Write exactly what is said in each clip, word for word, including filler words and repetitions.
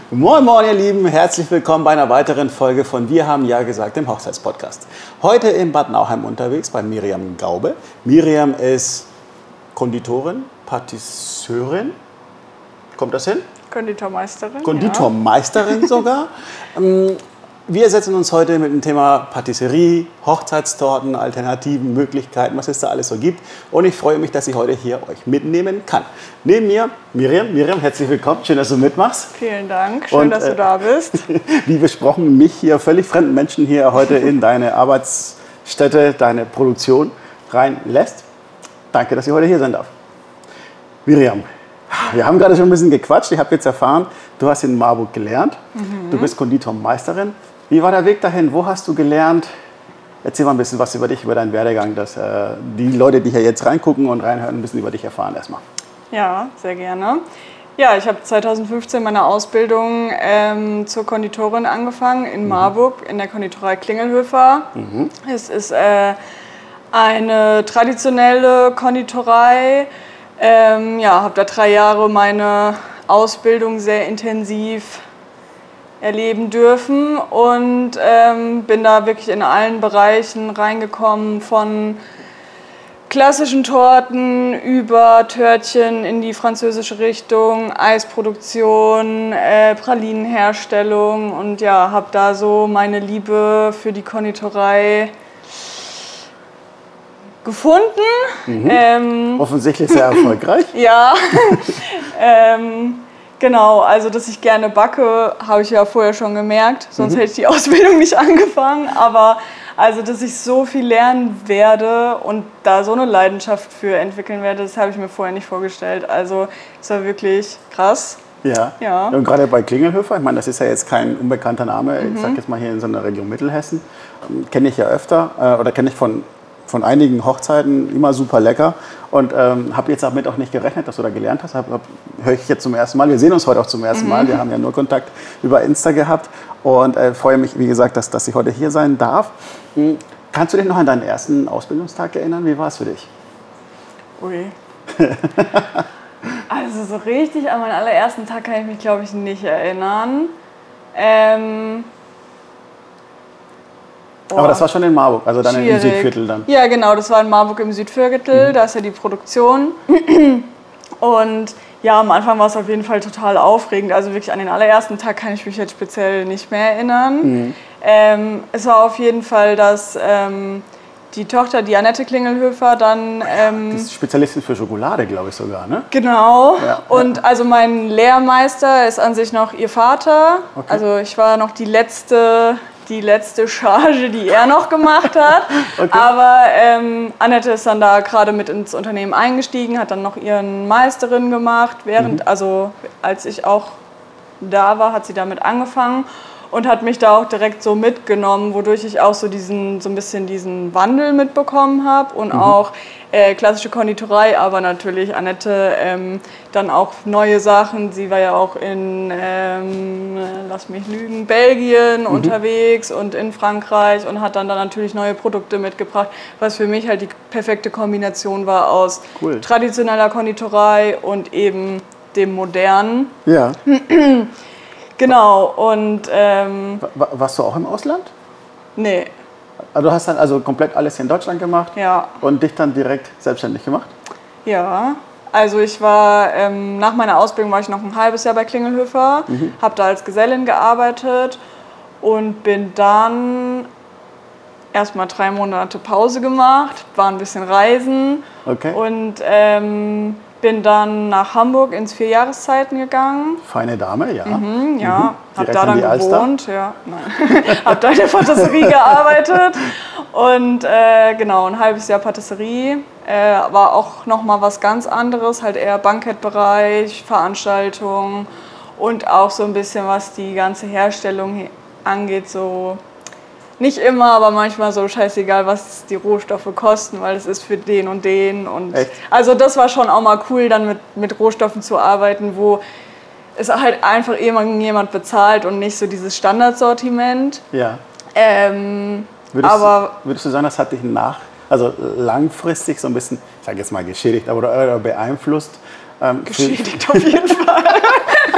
Moin Moin ihr Lieben, herzlich willkommen bei einer weiteren Folge von Wir haben ja gesagt, dem Hochzeitspodcast. Heute in Bad Nauheim unterwegs bei Miriam Gaube. Miriam ist Konditorin, Patisseurin, kommt das hin? Konditormeisterin. Konditormeisterin ja. sogar. Wir setzen uns heute mit dem Thema Patisserie, Hochzeitstorten, Alternativen, Möglichkeiten, was es da alles so gibt. Und ich freue mich, dass ich heute hier euch mitnehmen kann. Neben mir Miriam. Miriam, herzlich willkommen. Schön, dass du mitmachst. Vielen Dank. Schön, Und, dass du äh, da bist. Wie besprochen, mich hier völlig fremden Menschen hier heute in deine Arbeitsstätte, deine Produktion reinlässt. Danke, dass ich heute hier sein darf. Miriam, wir haben gerade schon ein bisschen gequatscht. Ich habe jetzt erfahren, du hast in Marburg gelernt. Mhm. Du bist Konditormeisterin. Wie war der Weg dahin? Wo hast du gelernt? Erzähl mal ein bisschen was über dich, über deinen Werdegang, dass äh, die Leute, die hier jetzt reingucken und reinhören, ein bisschen über dich erfahren erstmal. Ja, sehr gerne. Ja, ich habe zwanzig fünfzehn meine Ausbildung ähm, zur Konditorin angefangen in Marburg, mhm. in der Konditorei Klingelhöfer. Mhm. Es ist äh, eine traditionelle Konditorei. Ähm, ja, habe da drei Jahre meine Ausbildung sehr intensiv erleben dürfen und ähm, bin da wirklich in allen Bereichen reingekommen, von klassischen Torten über Törtchen in die französische Richtung, Eisproduktion, äh, Pralinenherstellung und ja, habe da so meine Liebe für die Konditorei gefunden. Mhm. Ähm, Offensichtlich sehr erfolgreich. ja, ähm, genau, also dass ich gerne backe, habe ich ja vorher schon gemerkt, sonst mhm. hätte ich die Ausbildung nicht angefangen, aber also dass ich so viel lernen werde und da so eine Leidenschaft für entwickeln werde, das habe ich mir vorher nicht vorgestellt, also es war wirklich krass. Ja. ja, und gerade bei Klingelhöfer, ich meine, das ist ja jetzt kein unbekannter Name, mhm. ich sage jetzt mal hier in so einer Region Mittelhessen, ähm, kenne ich ja öfter äh, oder kenne ich von von einigen Hochzeiten, immer super lecker und ähm, habe jetzt damit auch nicht gerechnet, dass du da gelernt hast. Hab, hab, höre ich jetzt zum ersten Mal. Wir sehen uns heute auch zum ersten Mal. Mhm. Wir haben ja nur Kontakt über Insta gehabt und äh, freue mich, wie gesagt, dass, dass ich heute hier sein darf. Mhm. Kannst du dich noch an deinen ersten Ausbildungstag erinnern? Wie war es für dich? Ui. Also so richtig an meinen allerersten Tag kann ich mich, glaube ich, nicht erinnern. Ähm... Oh, aber das war schon in Marburg, also dann schwierig. Im Südviertel dann. Ja, genau, das war in Marburg im Südviertel, mhm. da ist ja die Produktion. Und ja, am Anfang war es auf jeden Fall total aufregend. Also wirklich an den allerersten Tag kann ich mich jetzt speziell nicht mehr erinnern. Mhm. Ähm, es war auf jeden Fall, dass ähm, die Tochter, die Annette Klingelhöfer, dann... Ähm, die ist Spezialistin für Schokolade, glaube ich sogar, ne? Genau. Ja. Und also mein Lehrmeister ist an sich noch ihr Vater. Okay. Also ich war noch die letzte... die letzte Charge, die er noch gemacht hat. Okay. Aber ähm, Annette ist dann da gerade mit ins Unternehmen eingestiegen, hat dann noch ihren Meisterin gemacht. Während, mhm. also als ich auch da war, hat sie damit angefangen und hat mich da auch direkt so mitgenommen, wodurch ich auch so diesen so ein bisschen diesen Wandel mitbekommen habe und mhm. auch äh, klassische Konditorei, aber natürlich Annette ähm, dann auch neue Sachen. Sie war ja auch in, ähm, lass mich lügen, Belgien mhm. unterwegs und in Frankreich und hat dann, dann natürlich neue Produkte mitgebracht, was für mich halt die perfekte Kombination war aus cool. traditioneller Konditorei und eben dem Modernen. Ja. Genau, und... Ähm, Warst du auch im Ausland? Nee. Du hast dann also komplett alles in Deutschland gemacht ja. und dich dann direkt selbstständig gemacht? Ja, also ich war, ähm, nach meiner Ausbildung war ich noch ein halbes Jahr bei Klingelhöfer, mhm. habe da als Gesellin gearbeitet und bin dann erstmal drei Monate Pause gemacht, war ein bisschen reisen okay. und ähm, bin dann nach Hamburg ins vier Jahreszeiten gegangen. Feine Dame, ja. Mhm, ja, mhm. habe da dann gewohnt, ja, habe da in der Patisserie gearbeitet und äh, genau, ein halbes Jahr Patisserie, äh, war auch nochmal was ganz anderes, halt eher Bankettbereich, Veranstaltungen und auch so ein bisschen, was die ganze Herstellung angeht, so nicht immer, aber manchmal so scheißegal, was die Rohstoffe kosten, weil es ist für den und den. Und echt? Also das war schon auch mal cool, dann mit, mit Rohstoffen zu arbeiten, wo es halt einfach jemand bezahlt und nicht so dieses Standardsortiment. Ja. Ähm, würdest, aber würdest du sagen, das hat dich nach, also langfristig so ein bisschen, ich sage jetzt mal geschädigt, aber oder beeinflusst? Ähm, geschädigt auf jeden Fall.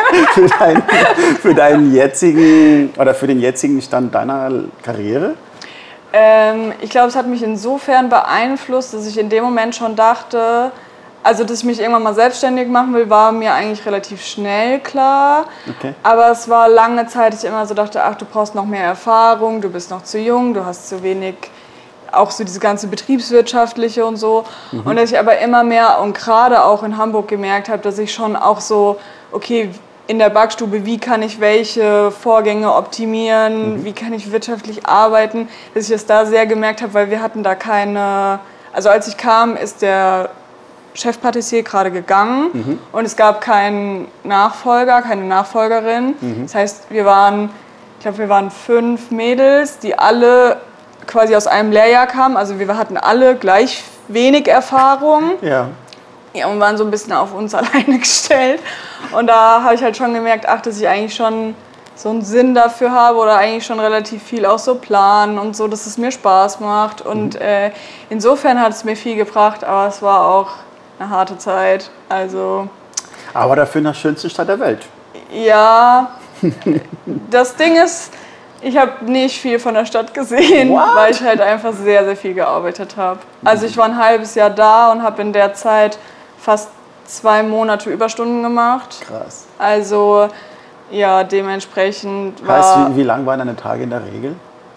für, dein, für deinen jetzigen oder für den jetzigen Stand deiner Karriere? Ähm, ich glaube, es hat mich insofern beeinflusst, dass ich in dem Moment schon dachte, also dass ich mich irgendwann mal selbstständig machen will, war mir eigentlich relativ schnell klar. Okay. Aber es war lange Zeit, ich immer so dachte, ach, du brauchst noch mehr Erfahrung, du bist noch zu jung, du hast zu wenig, auch so diese ganze betriebswirtschaftliche und so. Mhm. Und dass ich aber immer mehr und gerade auch in Hamburg gemerkt habe, dass ich schon auch so, okay, in der Backstube, wie kann ich welche Vorgänge optimieren, mhm. wie kann ich wirtschaftlich arbeiten, dass ich das da sehr gemerkt habe, weil wir hatten da keine, also als ich kam, ist der Chefpatissier gerade gegangen mhm. und es gab keinen Nachfolger, keine Nachfolgerin. Mhm. Das heißt, wir waren, ich glaube, wir waren fünf Mädels, die alle quasi aus einem Lehrjahr kamen. Also wir hatten alle gleich wenig Erfahrung. Ja. Ja, und waren so ein bisschen auf uns alleine gestellt. Und da habe ich halt schon gemerkt, ach, dass ich eigentlich schon so einen Sinn dafür habe oder eigentlich schon relativ viel auch so planen und so, dass es mir Spaß macht. Und mhm. äh, insofern hat es mir viel gebracht, aber es war auch eine harte Zeit. Also, aber dafür in der schönsten Stadt der Welt. Ja, das Ding ist, ich habe nicht viel von der Stadt gesehen, What? weil ich halt einfach sehr, sehr viel gearbeitet habe. Also ich war ein halbes Jahr da und habe in der Zeit fast zwei Monate Überstunden gemacht. Krass. Also ja, dementsprechend war... Heißt, wie, wie lang waren deine Tage in der Regel?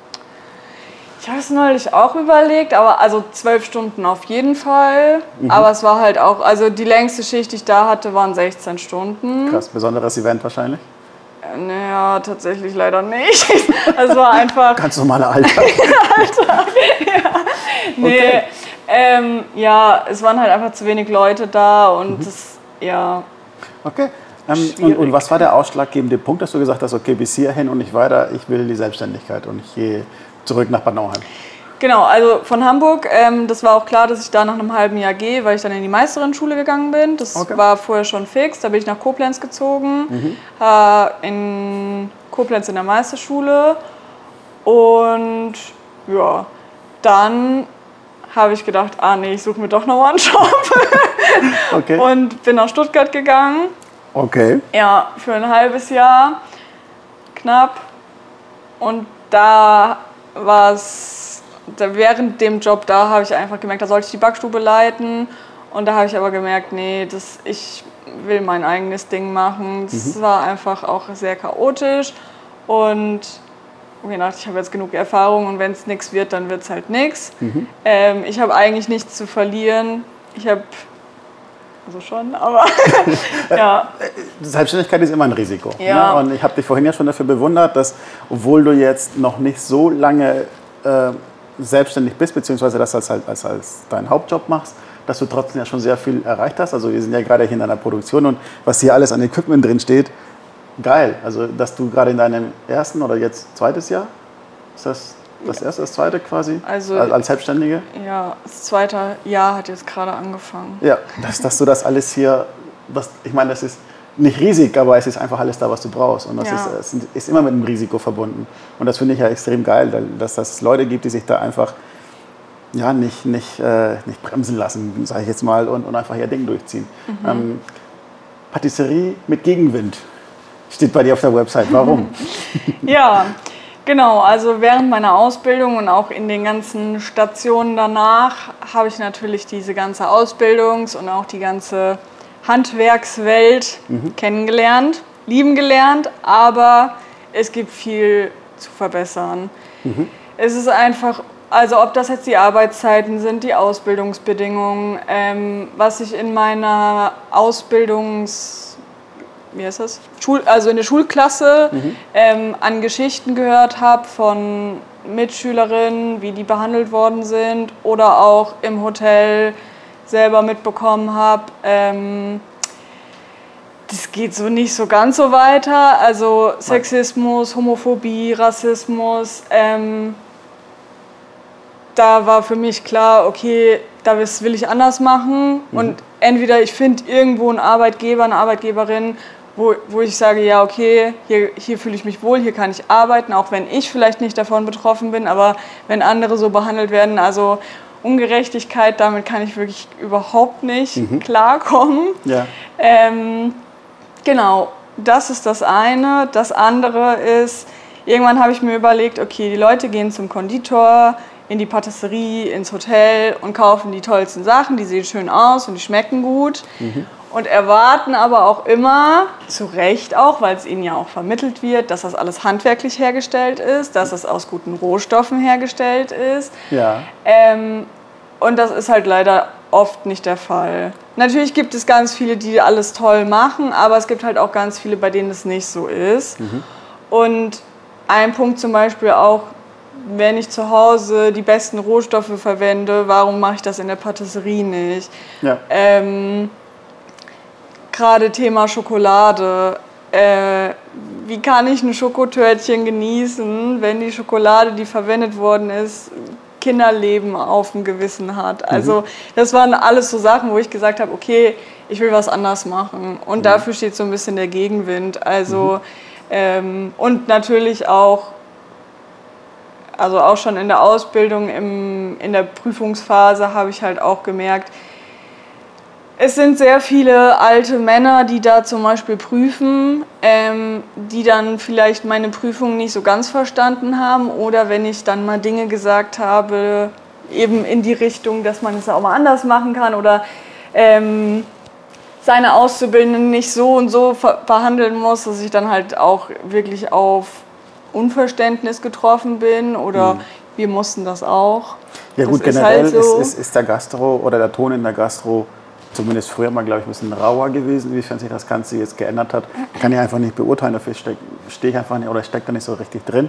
Ich habe es neulich auch überlegt, aber also zwölf Stunden auf jeden Fall. Mhm. Aber es war halt auch, also die längste Schicht, die ich da hatte, waren sechzehn Stunden. Krass, besonderes Event wahrscheinlich? Naja, tatsächlich leider nicht. Es war einfach... Ganz normaler Alltag. Alltag, ja. Nee, okay. ähm, ja, es waren halt einfach zu wenig Leute da und mhm. das, ja... Okay. Ähm, und, und was war der ausschlaggebende Punkt, dass du gesagt hast, okay, bis hierhin und nicht weiter, ich will die Selbstständigkeit und ich gehe zurück nach Bad Nauheim? Genau, also von Hamburg, ähm, das war auch klar, dass ich da nach einem halben Jahr gehe, weil ich dann in die Meisterin-Schule gegangen bin. Das okay. war vorher schon fix, da bin ich nach Koblenz gezogen, mhm. äh, in Koblenz in der Meisterschule und ja, dann habe ich gedacht, ah nee, ich suche mir doch noch einen Job okay. und bin nach Stuttgart gegangen. Okay. Ja, für ein halbes Jahr knapp und da war es, während dem Job da habe ich einfach gemerkt, da sollte ich die Backstube leiten und da habe ich aber gemerkt, nee, das, ich will mein eigenes Ding machen. Das mhm. war einfach auch sehr chaotisch und ich dachte, ich habe jetzt genug Erfahrung und wenn es nichts wird, dann wird es halt nichts. Mhm. Ähm, ich habe eigentlich nichts zu verlieren. Ich habe, also schon, aber ja. Selbstständigkeit ist immer ein Risiko. Ja. Ne? Und ich habe dich vorhin ja schon dafür bewundert, dass, obwohl du jetzt noch nicht so lange äh, selbstständig bist, beziehungsweise das als, als, als deinen Hauptjob machst, dass du trotzdem ja schon sehr viel erreicht hast. Also wir sind ja gerade hier in deiner Produktion und was hier alles an Equipment drin steht, geil. Also dass du gerade in deinem ersten oder jetzt zweites Jahr, ist das das erste, das zweite quasi, also, als Selbstständige? Ja, das zweite Jahr hat jetzt gerade angefangen. Ja, dass, dass du das alles hier, das, ich meine, das ist nicht riesig, aber es ist einfach alles da, was du brauchst. Und das ja. ist, es ist immer mit einem Risiko verbunden. Und das finde ich ja extrem geil, dass es Leute gibt, die sich da einfach ja, nicht, nicht, äh, nicht bremsen lassen, sage ich jetzt mal, und, und einfach ihr Ding durchziehen. Mhm. Ähm, Patisserie mit Gegenwind steht bei dir auf der Website. Warum? Ja, genau. Also während meiner Ausbildung und auch in den ganzen Stationen danach habe ich natürlich diese ganze Ausbildungs- und auch die ganze Handwerkswelt mhm. kennengelernt, lieben gelernt, aber es gibt viel zu verbessern. Mhm. Es ist einfach, also ob das jetzt die Arbeitszeiten sind, die Ausbildungsbedingungen, ähm, was ich in meiner Ausbildungs, wie heißt das? Schul, also in der Schulklasse mhm. ähm, an Geschichten gehört habe von Mitschülerinnen, wie die behandelt worden sind oder auch im Hotel selber mitbekommen habe, ähm, das geht so nicht so ganz so weiter. Also Sexismus, Homophobie, Rassismus, ähm, da war für mich klar, okay, das will ich anders machen. Mhm. Und entweder ich finde irgendwo einen Arbeitgeber, eine Arbeitgeberin, wo, wo ich sage, ja okay, hier, hier fühle ich mich wohl, hier kann ich arbeiten, auch wenn ich vielleicht nicht davon betroffen bin, aber wenn andere so behandelt werden, also Ungerechtigkeit, damit kann ich wirklich überhaupt nicht mhm. klarkommen. Ja. Ähm, genau, das ist das eine. Das andere ist, irgendwann habe ich mir überlegt, okay, die Leute gehen zum Konditor, in die Patisserie, ins Hotel und kaufen die tollsten Sachen, die sehen schön aus und die schmecken gut. Mhm. Und erwarten aber auch immer, zu Recht auch, weil es ihnen ja auch vermittelt wird, dass das alles handwerklich hergestellt ist, dass es aus guten Rohstoffen hergestellt ist. Ja. Ähm, und das ist halt leider oft nicht der Fall. Natürlich gibt es ganz viele, die alles toll machen, aber es gibt halt auch ganz viele, bei denen es nicht so ist. Mhm. Und ein Punkt zum Beispiel auch, wenn ich zu Hause die besten Rohstoffe verwende, warum mache ich das in der Patisserie nicht? Ja. Ähm, Gerade Thema Schokolade. Äh, wie kann ich ein Schokotörtchen genießen, wenn die Schokolade, die verwendet worden ist, Kinderleben auf dem Gewissen hat? Also das waren alles so Sachen, wo ich gesagt habe, okay, ich will was anders machen. Und mhm. dafür steht so ein bisschen der Gegenwind. Also, mhm. ähm, und natürlich auch, also auch schon in der Ausbildung, im, in der Prüfungsphase habe ich halt auch gemerkt, es sind sehr viele alte Männer, die da zum Beispiel prüfen, ähm, die dann vielleicht meine Prüfung nicht so ganz verstanden haben. Oder wenn ich dann mal Dinge gesagt habe, eben in die Richtung, dass man es auch mal anders machen kann oder ähm, seine Auszubildenden nicht so und so ver- behandeln muss, dass ich dann halt auch wirklich auf Unverständnis getroffen bin oder mhm. wir mussten das auch. Ja gut, das generell ist, halt so. ist, ist, ist der Gastro oder der Ton in der Gastro zumindest früher mal, glaube ich, ein bisschen rauer gewesen, inwiefern sich das Ganze jetzt geändert hat. Kann ich einfach nicht beurteilen, dafür stehe steh ich einfach nicht oder stecke da nicht so richtig drin.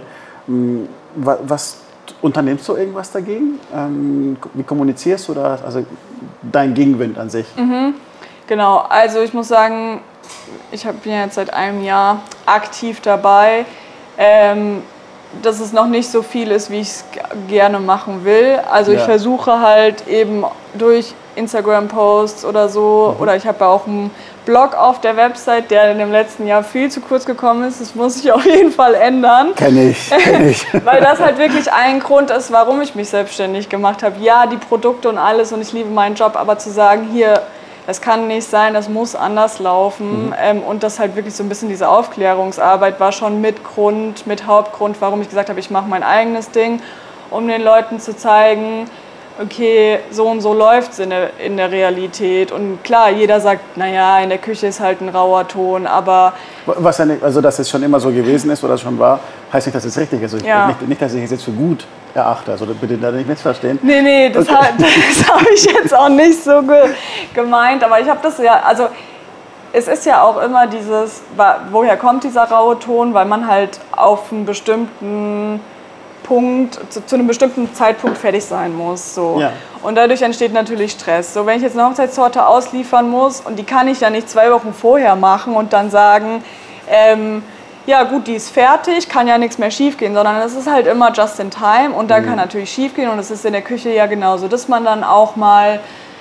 Was, was unternimmst du irgendwas dagegen? Wie kommunizierst du das? Also dein Gegenwind an sich? Mhm. Genau, also ich muss sagen, ich bin ja jetzt seit einem Jahr aktiv dabei. Ähm, dass es noch nicht so viel ist, wie ich es gerne machen will. Also ja. ich versuche halt eben durch Instagram-Posts oder so, mhm. oder ich habe ja auch einen Blog auf der Website, der in dem letzten Jahr viel zu kurz gekommen ist. Das muss sich auf jeden Fall ändern. Kenn ich, kenn ich. Weil das halt wirklich ein Grund ist, warum ich mich selbstständig gemacht habe. Ja, die Produkte und alles und ich liebe meinen Job, aber zu sagen, hier, das kann nicht sein, das muss anders laufen. Mhm. Ähm, und das halt wirklich so ein bisschen diese Aufklärungsarbeit war schon mit Grund, mit Hauptgrund, warum ich gesagt habe, ich mache mein eigenes Ding, um den Leuten zu zeigen, okay, so und so läuft es in der, in der Realität. Und klar, jeder sagt, naja, in der Küche ist halt ein rauer Ton, aber... Was ja nicht, also dass es schon immer so gewesen ist oder schon war, heißt nicht, dass es richtig ist. Also ja. nicht, nicht, dass ich es jetzt für gut erachte, also bitte da nicht missverstehen. Nee, nee, das, okay. das habe ich jetzt auch nicht so ge gemeint, aber ich habe das ja, also es ist ja auch immer dieses, woher kommt dieser raue Ton, weil man halt auf einen bestimmten Punkt, zu, zu einem bestimmten Zeitpunkt fertig sein muss. So. Ja. Und dadurch entsteht natürlich Stress. So, wenn ich jetzt eine Hochzeitstorte ausliefern muss und die kann ich ja nicht zwei Wochen vorher machen und dann sagen, ähm, ja gut, die ist fertig, kann ja nichts mehr schief gehen, sondern es ist halt immer just in time und da mhm. kann natürlich schief gehen und es ist in der Küche ja genauso, dass man dann auch mal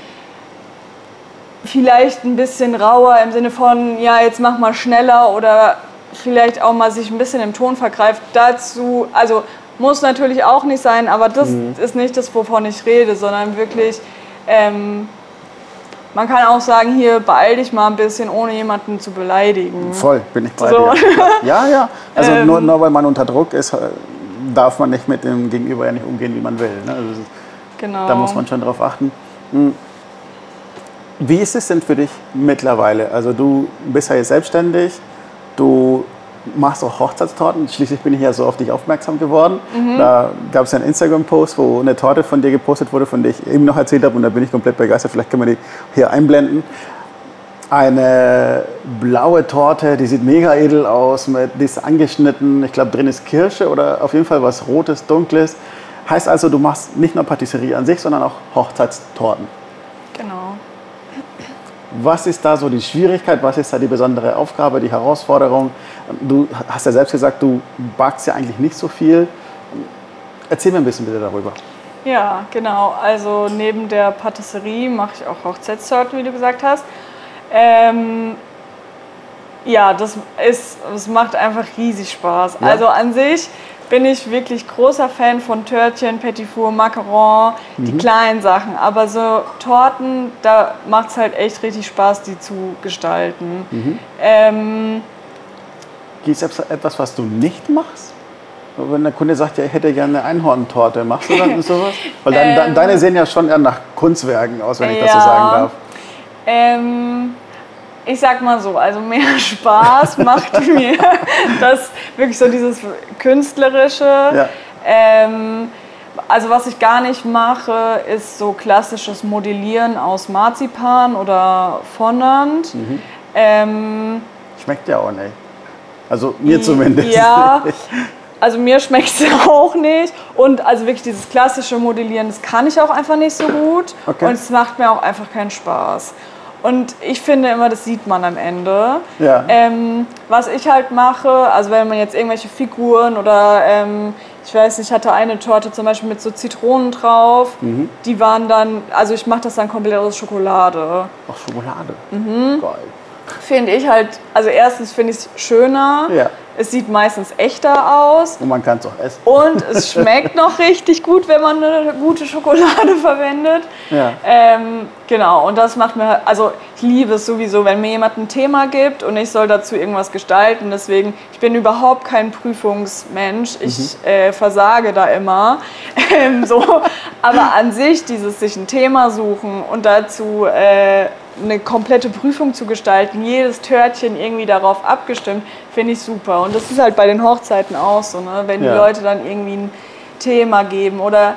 vielleicht ein bisschen rauer im Sinne von, ja jetzt mach mal schneller oder vielleicht auch mal sich ein bisschen im Ton vergreift. Dazu, also muss natürlich auch nicht sein, aber das mhm. ist nicht das, wovon ich rede, sondern wirklich, ähm, man kann auch sagen, hier beeil dich mal ein bisschen, ohne jemanden zu beleidigen. Voll, bin ich bei so. dir. Ja, ja, also ähm, nur, nur weil man unter Druck ist, darf man nicht mit dem Gegenüber ja nicht umgehen, wie man will. Ne? Also genau. Da muss man schon drauf achten. Wie ist es denn für dich mittlerweile? Also du bist ja jetzt selbstständig, du machst auch Hochzeitstorten. Schließlich bin ich ja so auf dich aufmerksam geworden. Mhm. Da gab es ja einen Instagram-Post, wo eine Torte von dir gepostet wurde, von der ich eben noch erzählt habe. Und da bin ich komplett begeistert. Vielleicht können wir die hier einblenden. Eine blaue Torte, die sieht mega edel aus. Mit, die ist angeschnitten. Ich glaube, drin ist Kirsche oder auf jeden Fall was Rotes, Dunkles. Heißt also, du machst nicht nur Patisserie an sich, sondern auch Hochzeitstorten. Genau. Was ist da so die Schwierigkeit, was ist da die besondere Aufgabe, die Herausforderung? Du hast ja selbst gesagt, du backst ja eigentlich nicht so viel. Erzähl mir ein bisschen bitte darüber. Ja, genau. Also neben der Patisserie mache ich auch Hochzeitstorten, wie du gesagt hast. Ähm, ja, das, ist, das macht einfach riesig Spaß. Ja. Also an sich bin ich wirklich großer Fan von Törtchen, Petit Four, Macaron, mhm. die kleinen Sachen. Aber so Torten, da macht es halt echt richtig Spaß, die zu gestalten. Mhm. Ähm, Gibt es etwas, was du nicht machst? Wenn der Kunde sagt, ja, ich hätte gerne eine Einhorntorte, machst du dann sowas? Weil deine, ähm, deine sehen ja schon eher nach Kunstwerken aus, wenn ich ja, das so sagen darf. Ähm, ich sag mal so, also mehr Spaß macht mir das wirklich so dieses Künstlerische. Ja. Ähm, also was ich gar nicht mache, ist so klassisches Modellieren aus Marzipan oder Fondant. Mhm. Ähm, Schmeckt ja auch nicht. Also mir zumindest. Ja, also mir schmeckt es auch nicht. Und also wirklich dieses klassische Modellieren, das kann ich auch einfach nicht so gut. Okay. Und es macht mir auch einfach keinen Spaß. Und ich finde immer, das sieht man am Ende. Ja. Ähm, was ich halt mache, also wenn man jetzt irgendwelche Figuren oder ähm, ich weiß nicht, ich hatte eine Torte zum Beispiel mit so Zitronen drauf. Mhm. Die waren dann, also ich mache das dann komplett aus Schokolade. Ach, Schokolade? Mhm. Geil. Finde ich halt, also erstens finde ich es schöner, ja. Es sieht meistens echter aus. Und man kann es auch essen. Und es schmeckt noch richtig gut, wenn man eine gute Schokolade verwendet. Ja. Ähm, genau, und das macht mir, also ich liebe es sowieso, wenn mir jemand ein Thema gibt und ich soll dazu irgendwas gestalten. Deswegen, ich bin überhaupt kein Prüfungsmensch, ich mhm. äh, versage da immer. Ähm, so. Aber an sich, dieses sich ein Thema suchen und dazu äh, eine komplette Prüfung zu gestalten, jedes Törtchen irgendwie darauf abgestimmt, finde ich super. Und das ist halt bei den Hochzeiten auch so, ne? Wenn ja. die Leute dann irgendwie ein Thema geben oder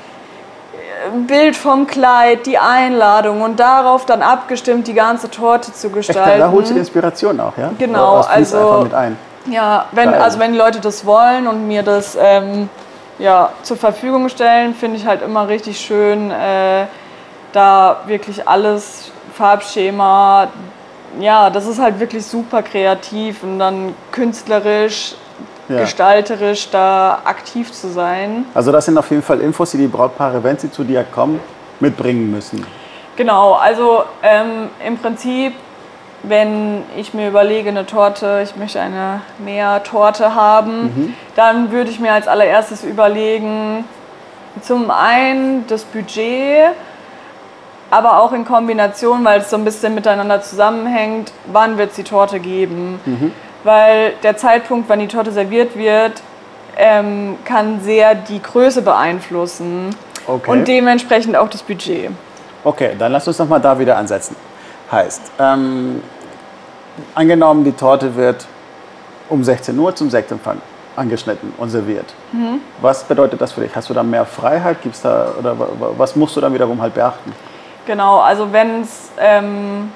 ein Bild vom Kleid, die Einladung und darauf dann abgestimmt die ganze Torte zu gestalten. Echt, da holst du die Inspiration auch, ja? Genau, also einfach mit ein. Ja, wenn, also wenn die Leute das wollen und mir das ähm, ja, zur Verfügung stellen, finde ich halt immer richtig schön, äh, da wirklich alles Farbschema, ja, das ist halt wirklich super kreativ und dann künstlerisch, ja. gestalterisch da aktiv zu sein. Also das sind auf jeden Fall Infos, die die Brautpaare, wenn sie zu dir kommen, mitbringen müssen. Genau, also ähm, im Prinzip, wenn ich mir überlege, eine Torte, ich möchte eine Meertorte haben, mhm. dann würde ich mir als allererstes überlegen, zum einen das Budget, aber auch in Kombination, weil es so ein bisschen miteinander zusammenhängt, wann wird es die Torte geben. Mhm. Weil der Zeitpunkt, wann die Torte serviert wird, ähm, kann sehr die Größe beeinflussen okay. und dementsprechend auch das Budget. Okay, dann lass uns noch mal da wieder ansetzen. Heißt, ähm, angenommen, die Torte wird um sechzehn Uhr zum Sektempfang angeschnitten und serviert. Mhm. Was bedeutet das für dich? Hast du da mehr Freiheit? Gibt's da, oder was musst du dann wiederum halt beachten? Genau, also wenn es, ähm,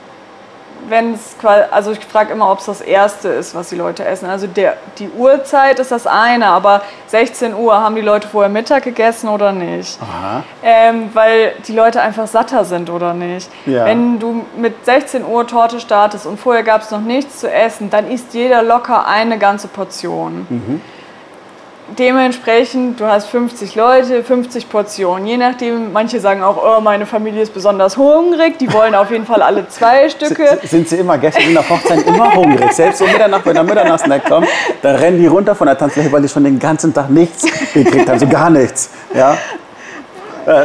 also ich frage immer, ob es das Erste ist, was die Leute essen. Also der, die Uhrzeit ist das eine, aber sechzehn Uhr, haben die Leute vorher Mittag gegessen oder nicht? Aha. Ähm, weil die Leute einfach satter sind oder nicht. Ja. Wenn du mit sechzehn Uhr Torte startest und vorher gab es noch nichts zu essen, dann isst jeder locker eine ganze Portion. Mhm. Dementsprechend, du hast fünfzig Leute, fünfzig Portionen. Je nachdem, manche sagen auch, oh, meine Familie ist besonders hungrig, die wollen auf jeden Fall alle zwei Stücke. Sind sie immer, gestern in der Hochzeit immer hungrig. Selbst um Mitternacht, wenn der Mitternachtsnack kommt, da rennen die runter von der Tanzfläche, weil die schon den ganzen Tag nichts gekriegt haben, so gar nichts. Ja? Ja.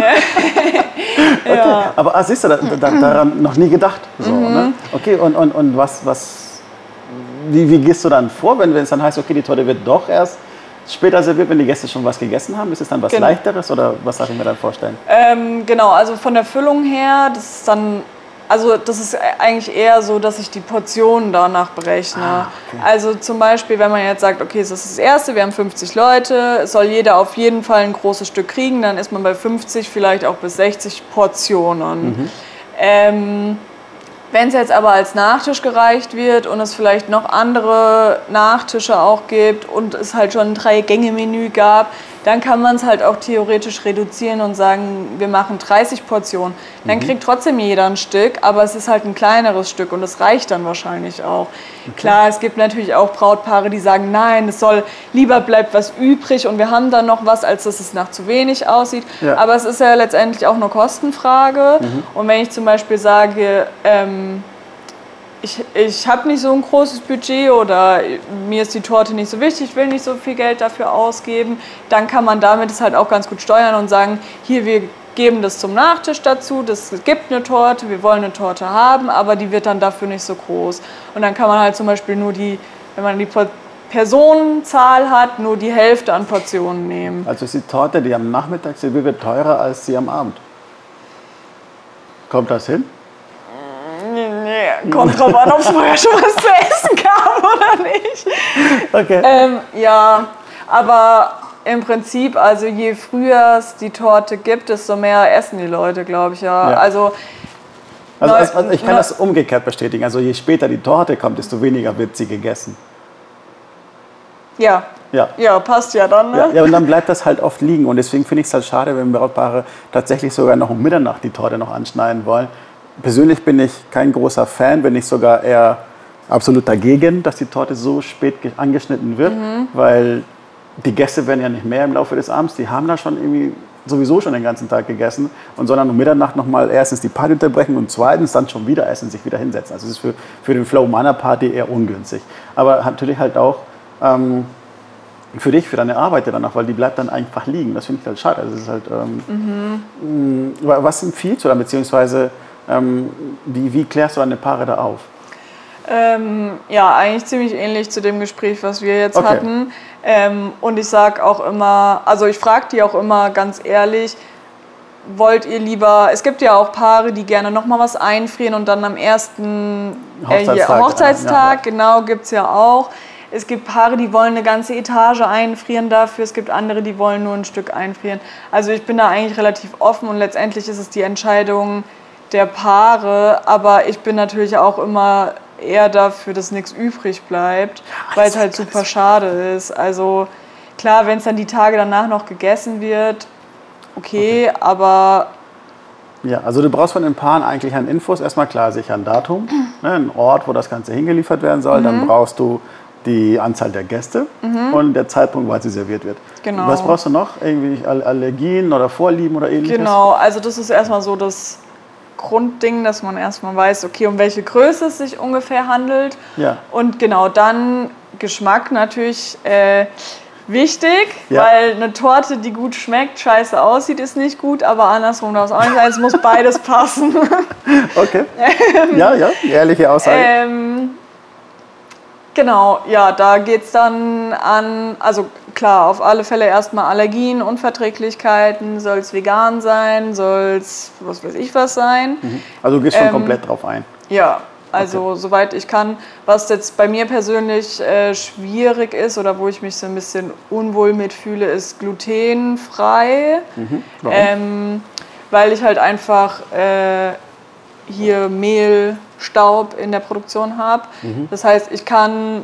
Okay. Ja. Aber ah, siehst du, da, da, daran noch nie gedacht. So, mhm. ne? Okay, und, und, und was, was, wie, wie gehst du dann vor, wenn es dann heißt, okay, die Torte wird doch erst später serviert, wenn die Gäste schon was gegessen haben? Ist es dann was genau. Leichteres oder was darf ich mir dann vorstellen? Ähm, genau, also von der Füllung her, das ist dann, also das ist eigentlich eher so, dass ich die Portionen danach berechne. Ah, okay. Also zum Beispiel, wenn man jetzt sagt, okay, das ist das Erste, wir haben fünfzig Leute, es soll jeder auf jeden Fall ein großes Stück kriegen, dann ist man bei fünfzig, vielleicht auch bis sechzig Portionen. Mhm. Ähm, Wenn es jetzt aber als Nachtisch gereicht wird und es vielleicht noch andere Nachtische auch gibt und es halt schon ein Drei-Gänge-Menü gab, dann kann man es halt auch theoretisch reduzieren und sagen, wir machen dreißig Portionen. Dann mhm. kriegt trotzdem jeder ein Stück, aber es ist halt ein kleineres Stück und es reicht dann wahrscheinlich auch. Okay. Klar, es gibt natürlich auch Brautpaare, die sagen, nein, es soll, lieber bleibt was übrig und wir haben dann noch was, als dass es nach zu wenig aussieht. Ja. Aber es ist ja letztendlich auch eine Kostenfrage. Mhm. Und wenn ich zum Beispiel sage, ähm, ich, ich habe nicht so ein großes Budget oder mir ist die Torte nicht so wichtig, ich will nicht so viel Geld dafür ausgeben, dann kann man damit es halt auch ganz gut steuern und sagen, hier, wir geben das zum Nachtisch dazu, das gibt eine Torte, wir wollen eine Torte haben, aber die wird dann dafür nicht so groß. Und dann kann man halt zum Beispiel nur die wenn man die Personenzahl hat, nur die Hälfte an Portionen nehmen. Also ist die Torte, die am Nachmittag serviert, teurer als die am Abend? Kommt das hin? Nee, kommt drauf an, ob es vorher schon was zu essen gab oder nicht. Okay. Ähm, ja, aber im Prinzip, also je früher es die Torte gibt, desto mehr essen die Leute, glaube ich, ja. Ja. Also, Also, neu, also ich kann neu, das umgekehrt bestätigen. Also je später die Torte kommt, desto weniger wird sie gegessen. Ja. Ja. Ja, passt ja dann, ne? Ja, ja, und dann bleibt das halt oft liegen. Und deswegen finde ich es halt schade, wenn Brautpaare tatsächlich sogar noch um Mitternacht die Torte noch anschneiden wollen. Persönlich bin ich kein großer Fan, bin ich sogar eher absolut dagegen, dass die Torte so spät angeschnitten wird, mhm. weil die Gäste werden ja nicht mehr im Laufe des Abends, die haben da schon irgendwie sowieso schon den ganzen Tag gegessen und sondern um Mitternacht nochmal erstens die Party unterbrechen und zweitens dann schon wieder essen, sich wieder hinsetzen. Also es ist für, für den Flow meiner Party eher ungünstig. Aber natürlich halt auch ähm, für dich, für deine Arbeit ja danach, weil die bleibt dann einfach liegen. Das finde ich halt schade. Also es ist halt, ähm, mhm. mh, was empfiehlst du da, beziehungsweise ähm, wie, wie klärst du deine Paare da auf? Ähm, ja, eigentlich ziemlich ähnlich zu dem Gespräch, was wir jetzt okay. hatten. Ähm, und ich sage auch immer, also ich frage die auch immer ganz ehrlich, wollt ihr lieber, es gibt ja auch Paare, die gerne nochmal was einfrieren und dann am ersten Hochzeitstag, äh, Hochzeitstag ja, ja. genau, gibt es ja auch. Es gibt Paare, die wollen eine ganze Etage einfrieren dafür, es gibt andere, die wollen nur ein Stück einfrieren. Also ich bin da eigentlich relativ offen und letztendlich ist es die Entscheidung der Paare, aber ich bin natürlich auch immer eher dafür, dass nichts übrig bleibt, ja, weil es halt super schade ist. Also klar, wenn es dann die Tage danach noch gegessen wird, okay, okay, aber... Ja, also du brauchst von den Paaren eigentlich an Infos, erstmal klar sicher ein Datum, ne, ein Ort, wo das Ganze hingeliefert werden soll, mhm. dann brauchst du die Anzahl der Gäste mhm. und der Zeitpunkt, wann sie serviert wird. Genau. Was brauchst du noch? Irgendwie Allergien oder Vorlieben oder ähnliches? Genau, also das ist erstmal so das Grundding, dass man erstmal weiß, okay, um welche Größe es sich ungefähr handelt. Ja. Und genau dann Geschmack natürlich äh, wichtig, ja. weil eine Torte, die gut schmeckt, scheiße aussieht, ist nicht gut, aber andersrum darf es auch nicht sein, es muss beides passen. Okay. Ja, ja, ehrliche Aussage. Ähm, Genau, ja, da geht es dann an, also klar, auf alle Fälle erstmal Allergien, Unverträglichkeiten, soll es vegan sein, soll es was weiß ich was sein. Mhm. Also du gehst schon ähm, komplett drauf ein? Ja, also okay. soweit ich kann. Was jetzt bei mir persönlich äh, schwierig ist oder wo ich mich so ein bisschen unwohl mitfühle, ist glutenfrei. Mhm. Warum? Ähm, weil ich halt einfach äh, hier Mehlstaub in der Produktion habe. Mhm. Das heißt, ich kann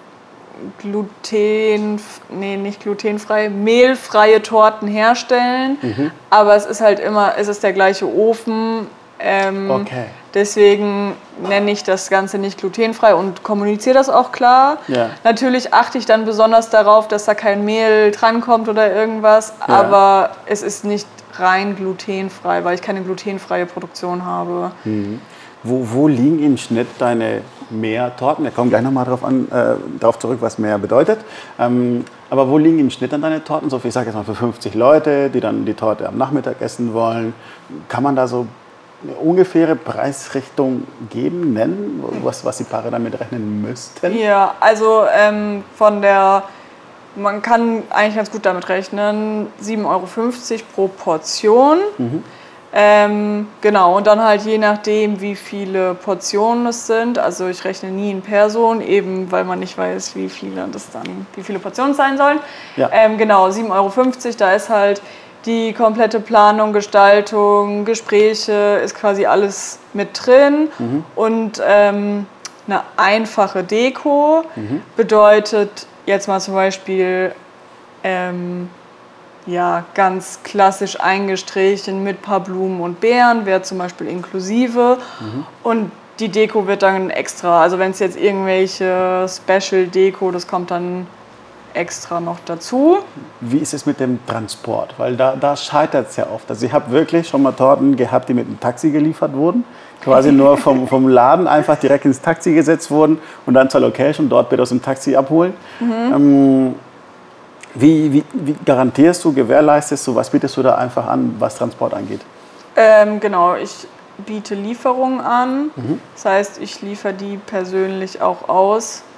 gluten, nee, nicht glutenfrei, mehlfreie Torten herstellen, mhm. aber es ist halt immer, es ist der gleiche Ofen. Ähm, okay. Deswegen nenne ich das Ganze nicht glutenfrei und kommuniziere das auch klar. Ja. Natürlich achte ich dann besonders darauf, dass da kein Mehl drankommt oder irgendwas, ja. aber es ist nicht rein glutenfrei, weil ich keine glutenfreie Produktion habe. Mhm. Wo, wo liegen im Schnitt deine Meertorten? Wir kommen gleich nochmal darauf äh, darauf zurück, was Meer bedeutet. Ähm, aber wo liegen im Schnitt dann deine Torten? So, ich sage jetzt mal für fünfzig Leute, die dann die Torte am Nachmittag essen wollen. Kann man da so eine ungefähre Preisrichtung geben, nennen, was, was die Paare damit rechnen müssten? Ja, also ähm, von der, man kann eigentlich ganz gut damit rechnen, sieben Euro fünfzig pro Portion. Mhm. Ähm, genau, und dann halt je nachdem, wie viele Portionen es sind. Also ich rechne nie in Person, eben weil man nicht weiß, wie viele das dann, wie viele Portionen es sein sollen. Ja. Ähm, genau, sieben Euro fünfzig, da ist halt die komplette Planung, Gestaltung, Gespräche, ist quasi alles mit drin. Mhm. Und ähm, eine einfache Deko mhm. bedeutet jetzt mal zum Beispiel ähm, ja, ganz klassisch eingestrichen mit ein paar Blumen und Beeren, wäre zum Beispiel inklusive. Mhm. Und die Deko wird dann extra, also wenn es jetzt irgendwelche Special-Deko, das kommt dann extra noch dazu. Wie ist es mit dem Transport? Weil da, da scheitert es ja oft. Also ich habe wirklich schon mal Torten gehabt, die mit einem Taxi geliefert wurden. Quasi nur vom, vom Laden einfach direkt ins Taxi gesetzt wurden und dann zur Location, dort bitte aus dem Taxi abholen. Mhm. Ähm, wie, wie, wie garantierst du, gewährleistest du, was bietest du da einfach an, was Transport angeht? Ähm, genau, ich biete Lieferungen an. Mhm. Das heißt, ich liefere die persönlich auch aus.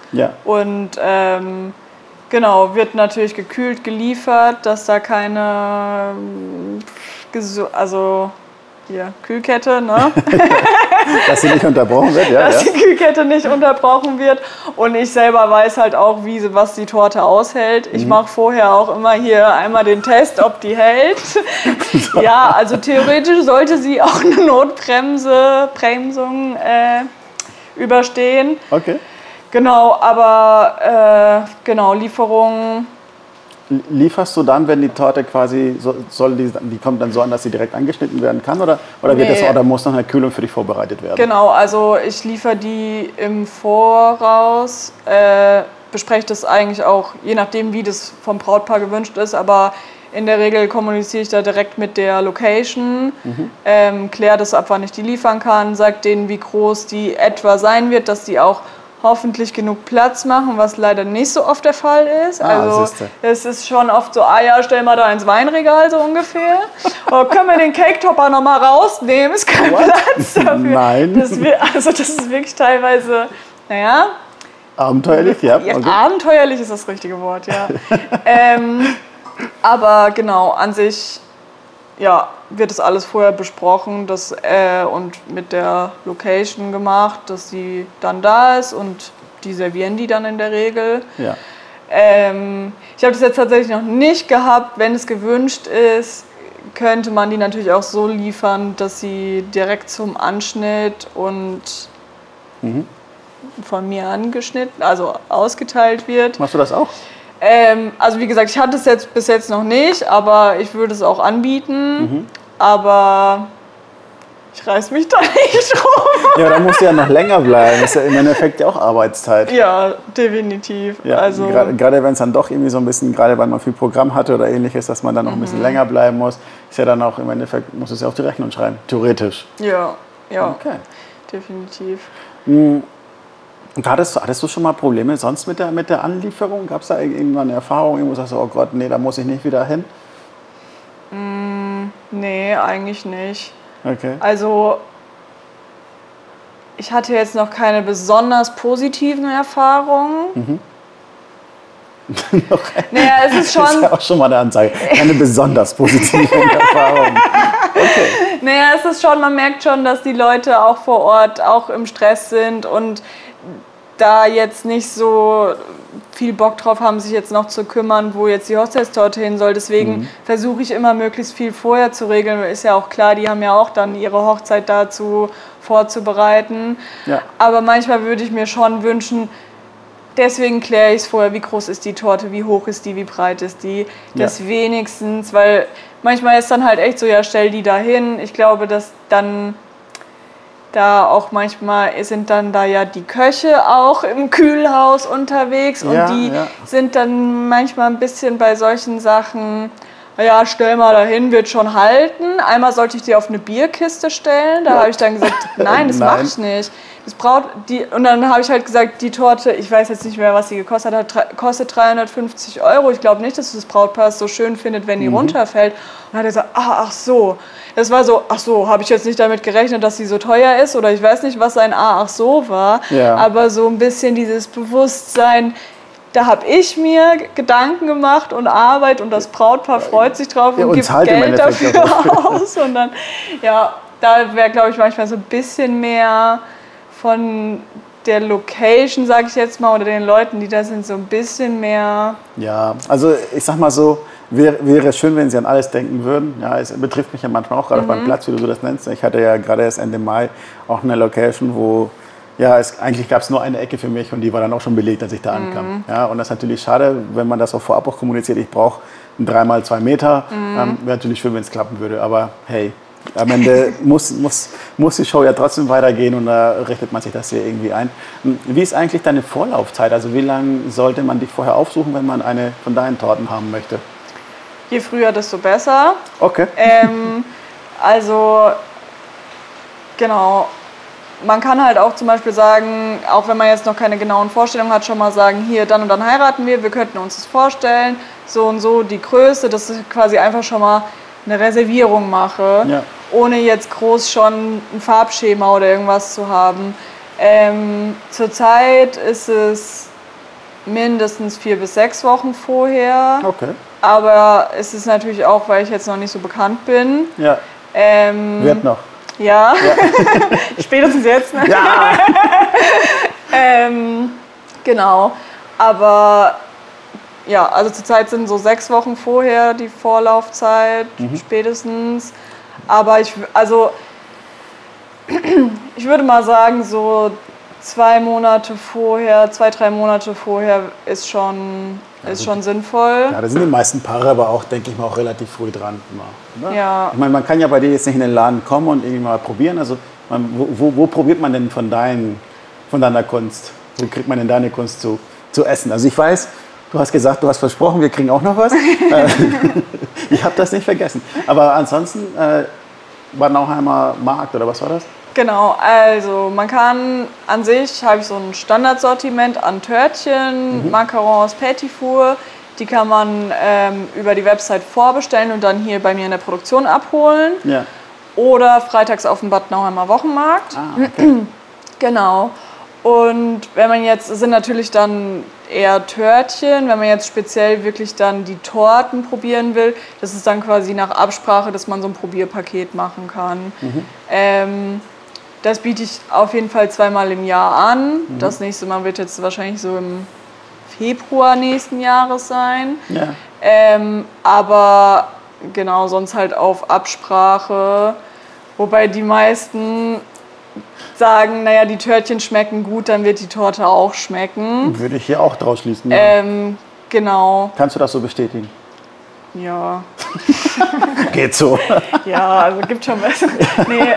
Ja. Und ähm, genau, wird natürlich gekühlt geliefert, dass da keine, also hier, Kühlkette, ne? Dass sie nicht unterbrochen wird, ja. Dass ja. die Kühlkette nicht unterbrochen wird. Und ich selber weiß halt auch, wie, was die Torte aushält. Ich mhm. mache vorher auch immer hier einmal den Test, ob die hält. Ja, also theoretisch sollte sie auch eine Notbremse, Bremsung äh, überstehen. Okay. Genau, aber äh, genau, Lieferung. Lieferst du dann, wenn die Torte quasi, so, soll die, die kommt dann so an, dass sie direkt angeschnitten werden kann? Oder, oder, wird nee. das, oder muss noch eine Kühlung für dich vorbereitet werden? Genau, also ich liefere die im Voraus, äh, bespreche das eigentlich auch, je nachdem wie das vom Brautpaar gewünscht ist, aber in der Regel kommuniziere ich da direkt mit der Location, mhm. ähm, kläre das ab, wann ich die liefern kann, sage denen, wie groß die etwa sein wird, dass die auch hoffentlich genug Platz machen, was leider nicht so oft der Fall ist. Ah, also es ist schon oft so, ah ja, stell mal da ins Weinregal so ungefähr. Oder können wir den Cake-Topper noch mal rausnehmen? Ist kein What? Platz dafür. Nein. Das, also das ist wirklich teilweise, naja. Abenteuerlich, ja. ja okay. Abenteuerlich ist das richtige Wort, ja. ähm, aber genau, an sich ja, wird das alles vorher besprochen das, äh, und mit der Location gemacht, dass sie dann da ist und die servieren die dann in der Regel. Ja. Ähm, ich habe das jetzt tatsächlich noch nicht gehabt. Wenn es gewünscht ist, könnte man die natürlich auch so liefern, dass sie direkt zum Anschnitt und mhm. von mir angeschnitten, also ausgeteilt wird. Machst du das auch? Ähm, also wie gesagt, ich hatte es jetzt bis jetzt noch nicht, aber ich würde es auch anbieten. Mhm. Aber ich reiß mich da nicht rum. Ja, da musst du ja noch länger bleiben. Das ist ja im Endeffekt ja auch Arbeitszeit. Ja, definitiv. Ja, also gerade wenn es dann doch irgendwie so ein bisschen, gerade weil man viel Programm hatte oder ähnliches, dass man dann noch ein bisschen mhm. länger bleiben muss, ist ja dann auch im Endeffekt, muss es ja auf die Rechnung schreiben, theoretisch. Ja, ja, okay. Definitiv. Mhm. Und hattest du, hattest du schon mal Probleme sonst mit der, mit der Anlieferung? Gab es da irgendwann eine Erfahrung, irgendwo sagst du, oh Gott, nee, da muss ich nicht wieder hin? Mm, nee, eigentlich nicht. Okay. Also ich hatte jetzt noch keine besonders positiven Erfahrungen. Mhm. Naja, es ist schon... Das ist ja auch schon mal eine Ansage. Keine besonders positiven Erfahrungen. Okay. Naja, es ist schon, man merkt schon, dass die Leute auch vor Ort auch im Stress sind und da jetzt nicht so viel Bock drauf haben, sich jetzt noch zu kümmern, wo jetzt die Hochzeitstorte hin soll. Deswegen mhm. versuche ich immer möglichst viel vorher zu regeln. Ist ja auch klar, die haben ja auch dann ihre Hochzeit dazu vorzubereiten. Ja. Aber manchmal würde ich mir schon wünschen, deswegen kläre ich es vorher, wie groß ist die Torte, wie hoch ist die, wie breit ist die. Das ja. wenigstens, weil manchmal ist dann halt echt so, ja, stell die da hin. Ich glaube, dass dann da auch manchmal sind dann da ja die Köche auch im Kühlhaus unterwegs und ja, die ja. sind dann manchmal ein bisschen bei solchen Sachen, ja, stell mal dahin, wird schon halten. Einmal sollte ich die auf eine Bierkiste stellen, da ja. habe ich dann gesagt, nein, das mache ich nicht. Das Braut, die, und dann habe ich halt gesagt, die Torte, ich weiß jetzt nicht mehr, was sie gekostet hat, kostet dreihundertfünfzig Euro. Ich glaube nicht, dass das Brautpaar es so schön findet, wenn die mhm. runterfällt. Und dann hat er gesagt, ah, ach so. Das war so, ach so, habe ich jetzt nicht damit gerechnet, dass sie so teuer ist. Oder ich weiß nicht, was ein ah, ach so war. Ja. Aber so ein bisschen dieses Bewusstsein, da habe ich mir Gedanken gemacht und Arbeit und das Brautpaar freut sich drauf ja, und gibt halt Geld dafür aus. Und dann, ja, da wäre, glaube ich, manchmal so ein bisschen mehr von der Location, sage ich jetzt mal, oder den Leuten, die da sind, so ein bisschen mehr... Ja, also ich sag mal so, wäre, wäre schön, wenn sie an alles denken würden. Ja, es betrifft mich ja manchmal auch, gerade mhm. beim Platz, wie du das nennst. Ich hatte ja gerade erst Ende Mai auch eine Location, wo... Ja, es, eigentlich gab es nur eine Ecke für mich und die war dann auch schon belegt, als ich da ankam. Mhm. Ja, und das ist natürlich schade, wenn man das auch vorab auch kommuniziert. Ich brauche drei mal zwei Meter. Mhm. Ähm, wäre natürlich schön, wenn es klappen würde, aber hey, am Ende muss, muss, muss die Show ja trotzdem weitergehen und da richtet man sich das hier irgendwie ein. Wie ist eigentlich deine Vorlaufzeit? Also wie lange sollte man dich vorher aufsuchen, wenn man eine von deinen Torten haben möchte? Je früher, desto besser. Okay. Ähm, also, genau. Man kann halt auch zum Beispiel sagen, auch wenn man jetzt noch keine genauen Vorstellungen hat, schon mal sagen, hier, dann und dann heiraten wir, wir könnten uns das vorstellen, so und so die Größe, dass ich quasi einfach schon mal eine Reservierung mache, ja. ohne jetzt groß schon ein Farbschema oder irgendwas zu haben. Ähm, zurzeit ist es mindestens vier bis sechs Wochen vorher. Okay. Aber es ist natürlich auch, weil ich jetzt noch nicht so bekannt bin. Ja. Ähm, Wird noch. Ja, ja. Spätestens jetzt. Ne? Ja. ähm, genau. Aber ja, also zurzeit sind so sechs Wochen vorher die Vorlaufzeit, mhm. spätestens. Aber ich, also, ich würde mal sagen, so zwei Monate vorher, zwei, drei Monate vorher ist schon, ja, ist schon sinnvoll. Ja, da sind die meisten Paare aber auch, denke ich mal, auch relativ früh dran. Immer, ja. Ich meine, man kann ja bei dir jetzt nicht in den Laden kommen und irgendwie mal probieren. Also, man, wo, wo, wo probiert man denn von, dein, von deiner Kunst? Wo kriegt man denn deine Kunst zu, zu essen? Also ich weiß, du hast gesagt, du hast versprochen, wir kriegen auch noch was. Ich habe das nicht vergessen. Aber ansonsten, äh, Bad Nauheimer Markt oder was war das? Genau, also man kann an sich, habe ich so ein Standardsortiment an Törtchen, mhm. Macarons, Petit Four. Die kann man ähm, über die Website vorbestellen und dann hier bei mir in der Produktion abholen. Ja. Oder freitags auf dem Bad Nauheimer Wochenmarkt. Ah, okay. Genau. Und wenn man jetzt, sind natürlich dann eher Törtchen, wenn man jetzt speziell wirklich dann die Torten probieren will, das ist dann quasi nach Absprache, dass man so ein Probierpaket machen kann. Mhm. Ähm, das biete ich auf jeden Fall zweimal im Jahr an. Mhm. Das nächste Mal wird jetzt wahrscheinlich so im Februar nächsten Jahres sein. Ja. Ähm, aber genau, sonst halt auf Absprache. Wobei die meisten sagen, naja, die Törtchen schmecken gut, dann wird die Torte auch schmecken. Würde ich hier auch draus schließen. Ja. Ähm, genau. Kannst du das so bestätigen? Ja. Geht so. Ja, also gibt schon was. Nee.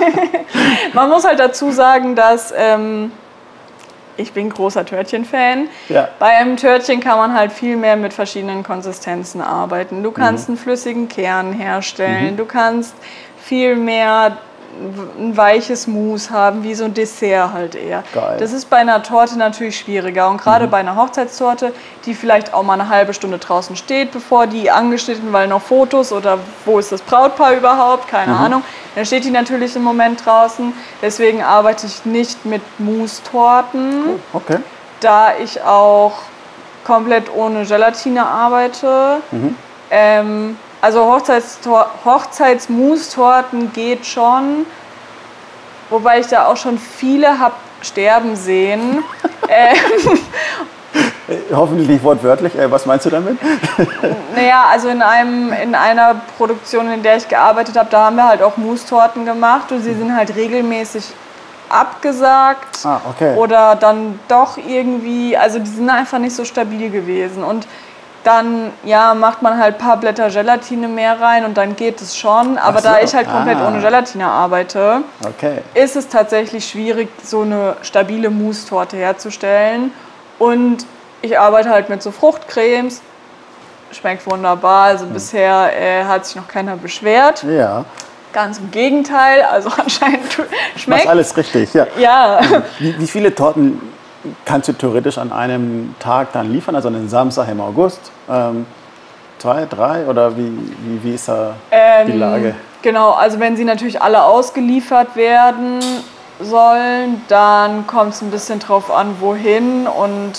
Man muss halt dazu sagen, dass ähm, ich bin großer Törtchen-Fan. Ja. Bei einem Törtchen kann man halt viel mehr mit verschiedenen Konsistenzen arbeiten. Du kannst mhm. einen flüssigen Kern herstellen, mhm. du kannst viel mehr ein weiches Mousse haben, wie so ein Dessert halt eher. Geil. Das ist bei einer Torte natürlich schwieriger und gerade mhm. bei einer Hochzeitstorte, die vielleicht auch mal eine halbe Stunde draußen steht, bevor die angeschnitten, weil noch Fotos oder wo ist das Brautpaar überhaupt, keine mhm. Ahnung, dann steht die natürlich im Moment draußen. Deswegen arbeite ich nicht mit Mousse-Torten, okay. da ich auch komplett ohne Gelatine arbeite. Mhm. Ähm, Also Hochzeitstor- Hochzeitsmousse-Torten geht schon, wobei ich da auch schon viele habe sterben sehen. ähm, Hoffentlich nicht wortwörtlich. Äh, was meinst du damit? Naja, also in, einem, in einer Produktion, in der ich gearbeitet habe, da haben wir halt auch Mousse-Torten gemacht und sie sind halt regelmäßig abgesagt ah, okay. oder dann doch irgendwie, also die sind einfach nicht so stabil gewesen und dann ja, macht man halt ein paar Blätter Gelatine mehr rein und dann geht es schon. Aber so. da ich halt komplett ah. ohne Gelatine arbeite, okay. ist es tatsächlich schwierig, so eine stabile Mousse-Torte herzustellen. Und ich arbeite halt mit so Fruchtcremes. Schmeckt wunderbar. Also hm. bisher äh, hat sich noch keiner beschwert. Ja. Ganz im Gegenteil. Also anscheinend schmeckt. Machst alles richtig, ja. Ja. Wie, wie viele Torten kannst du theoretisch an einem Tag dann liefern, also an einem Samstag im August? Ähm, zwei, drei oder wie, wie, wie ist da ähm, die Lage? Genau, also wenn sie natürlich alle ausgeliefert werden sollen, dann kommt es ein bisschen drauf an, wohin und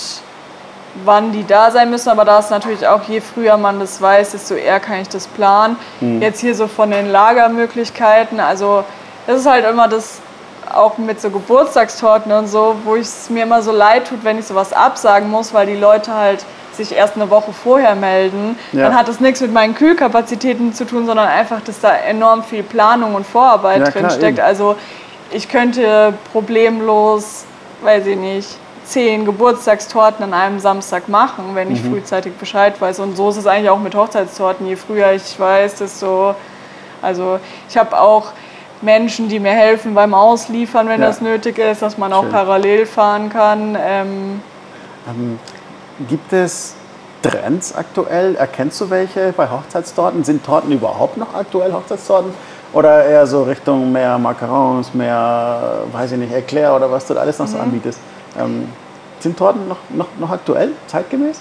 wann die da sein müssen. Aber da ist natürlich auch, je früher man das weiß, desto eher kann ich das planen. Hm. Jetzt hier so von den Lagermöglichkeiten, also das ist halt immer das, auch mit so Geburtstagstorten und so, wo es mir immer so leid tut, wenn ich sowas absagen muss, weil die Leute halt sich erst eine Woche vorher melden. Ja. Dann hat das nichts mit meinen Kühlkapazitäten zu tun, sondern einfach, dass da enorm viel Planung und Vorarbeit ja, drin steckt. Eben. Also ich könnte problemlos, weiß ich nicht, zehn Geburtstagstorten an einem Samstag machen, wenn ich mhm. frühzeitig Bescheid weiß. Und so ist es eigentlich auch mit Hochzeitstorten. Je früher ich weiß, desto... Also ich habe auch Menschen, die mir helfen beim Ausliefern, wenn ja. das nötig ist, dass man auch Schön. parallel fahren kann. Ähm, ähm, gibt es Trends aktuell? Erkennst du welche bei Hochzeitstorten? Sind Torten überhaupt noch aktuell, Hochzeitstorten? Oder eher so Richtung mehr Macarons, mehr, weiß ich nicht, Eclair oder was du da alles noch mhm. so anbietest? Ähm, sind Torten noch, noch, noch aktuell, zeitgemäß?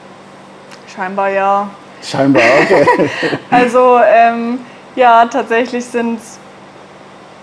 Scheinbar ja. Scheinbar, okay. Also ähm, ja, tatsächlich sind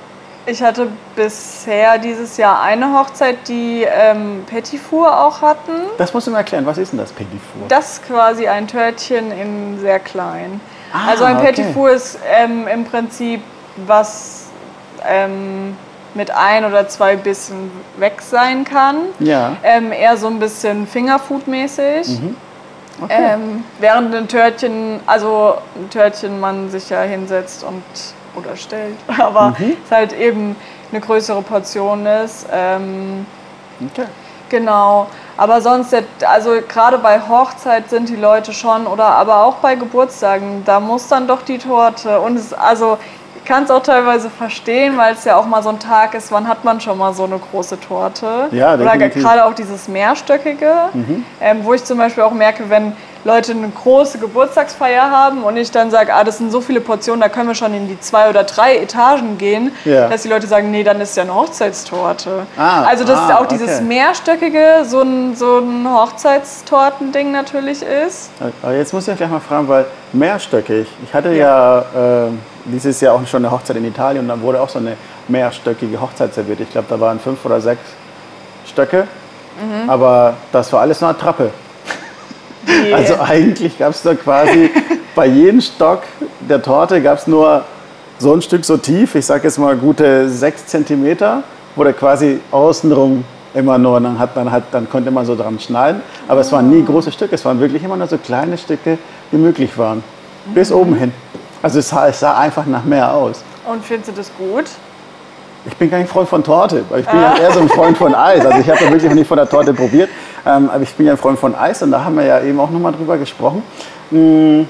Ich hatte bisher dieses Jahr eine Hochzeit, die ähm, Petit Four auch hatten. Das musst du mir erklären. Was ist denn das Petit Four? Das ist quasi ein Törtchen in sehr klein. Ah, also ein Petit okay. Four ist ähm, im Prinzip was ähm, mit ein oder zwei Bissen weg sein kann. Ja. Ähm, eher so ein bisschen Fingerfood-mäßig. Mhm. Okay. Ähm, während ein Törtchen, also ein Törtchen man sich ja hinsetzt und oder stellt, aber Mhm. es halt eben eine größere Portion ist. Ähm, Okay. genau. Aber sonst, also gerade bei Hochzeit sind die Leute schon, oder aber auch bei Geburtstagen, da muss dann doch die Torte. Und es, also ich kann es auch teilweise verstehen, weil es ja auch mal so ein Tag ist, wann hat man schon mal so eine große Torte? Ja, oder definitiv. gerade auch dieses mehrstöckige, Mhm. ähm, wo ich zum Beispiel auch merke, wenn Leute eine große Geburtstagsfeier haben und ich dann sage, ah, das sind so viele Portionen, da können wir schon in die zwei oder drei Etagen gehen, Ja. dass die Leute sagen, nee, dann ist ja eine Hochzeitstorte. Ah, also dass ah, auch dieses okay. mehrstöckige so ein, so ein Hochzeitstortending natürlich ist. Aber jetzt muss ich gleich mal fragen, weil mehrstöckig. Ich hatte ja, ja äh, dieses Jahr auch schon eine Hochzeit in Italien und dann wurde auch so eine mehrstöckige Hochzeit serviert. Ich glaube, da waren fünf oder sechs Stöcke, mhm. aber das war alles nur eine Trappe. Yeah. Also eigentlich gab es da quasi bei jedem Stock der Torte gab es nur so ein Stück so tief, ich sage jetzt mal gute sechs Zentimeter, wo der quasi außenrum immer nur, dann, hat man halt, dann konnte man so dran schneiden, aber es waren nie große Stücke, es waren wirklich immer nur so kleine Stücke, die möglich waren, bis mhm. oben hin. Also es sah, es sah einfach nach mehr aus. Und findest du das gut? Ich bin kein Freund von Torte, weil ich bin ja eher so ein Freund von Eis. Also ich habe ja wirklich noch nicht von der Torte probiert, ähm, aber ich bin ja ein Freund von Eis und da haben wir ja eben auch nochmal drüber gesprochen. Hm,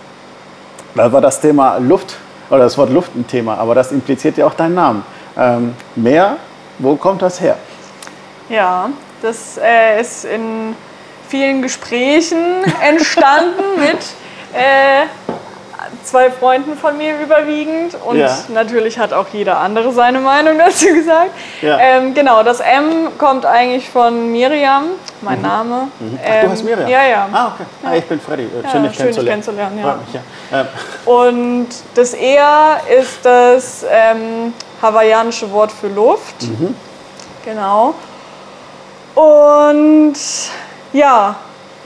da war das Thema Luft, oder das Wort Luft ein Thema, aber das impliziert ja auch deinen Namen. Ähm, Meer, wo kommt das her? Ja, das äh, ist in vielen Gesprächen entstanden mit äh, zwei Freunden von mir überwiegend und ja. natürlich hat auch jeder andere seine Meinung dazu gesagt. Ja. Ähm, genau, das M kommt eigentlich von Miriam, mein mhm. Name. Mhm. Ach, du heißt Miriam? Ja, ja. Ah, okay. Ja. Ah, ich bin Freddy. Ja, schön, dich schön, dich kennenzulernen. kennenzulernen. Ja. Mich, ja. Ähm. Und das Eher ist das ähm, hawaiianische Wort für Luft. Mhm. Genau. Und ja,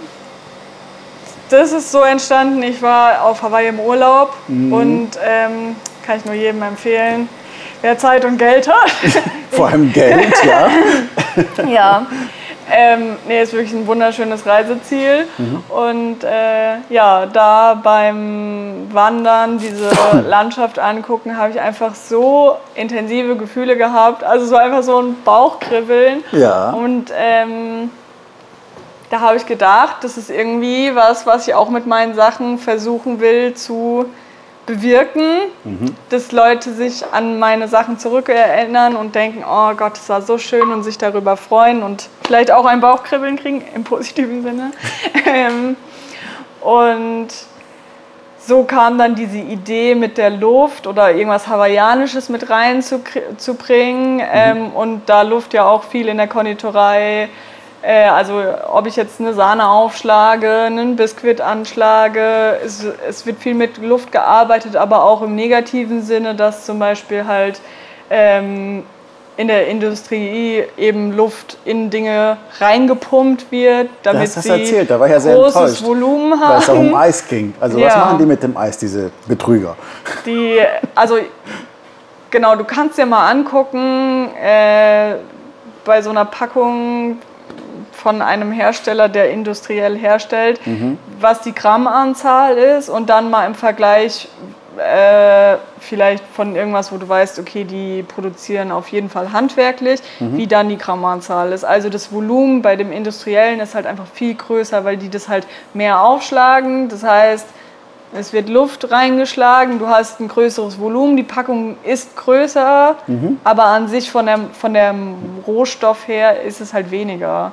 das ist so entstanden. Ich war auf Hawaii im Urlaub mhm. und ähm, kann ich nur jedem empfehlen, wer Zeit und Geld hat. Vor allem Geld, ja. Ja, ähm, nee, ist wirklich ein wunderschönes Reiseziel. Mhm. Und äh, ja, da beim Wandern diese Landschaft angucken, habe ich einfach so intensive Gefühle gehabt. Also so einfach so ein Bauchkribbeln. Ja. Und ähm, da habe ich gedacht, das ist irgendwie was, was ich auch mit meinen Sachen versuchen will zu bewirken, mhm. dass Leute sich an meine Sachen zurückerinnern und denken, oh Gott, das war so schön und sich darüber freuen und vielleicht auch ein Bauchkribbeln kriegen, im positiven Sinne. ähm, und so kam dann diese Idee mit der Luft oder irgendwas Hawaiianisches mit reinzubringen. Mhm. Ähm, und da Luft ja auch viel in der Konditorei, also ob ich jetzt eine Sahne aufschlage, einen Biskuit anschlage, es, es wird viel mit Luft gearbeitet, aber auch im negativen Sinne, dass zum Beispiel halt ähm, in der Industrie eben Luft in Dinge reingepumpt wird, damit du hast das sie erzählt, da war ich ja sehr großes enttäuscht, Volumen haben. weil es auch um Eis ging. Also ja. was machen die mit dem Eis, diese Betrüger? Die, also genau, du kannst dir mal angucken, äh, bei so einer Packung von einem Hersteller, der industriell herstellt, mhm. was die Grammanzahl ist und dann mal im Vergleich äh, vielleicht von irgendwas, wo du weißt, okay, die produzieren auf jeden Fall handwerklich, mhm. wie dann die Grammanzahl ist. Also das Volumen bei dem Industriellen ist halt einfach viel größer, weil die das halt mehr aufschlagen. Das heißt, es wird Luft reingeschlagen, du hast ein größeres Volumen, die Packung ist größer, mhm. aber an sich von dem, von dem Rohstoff her ist es halt weniger.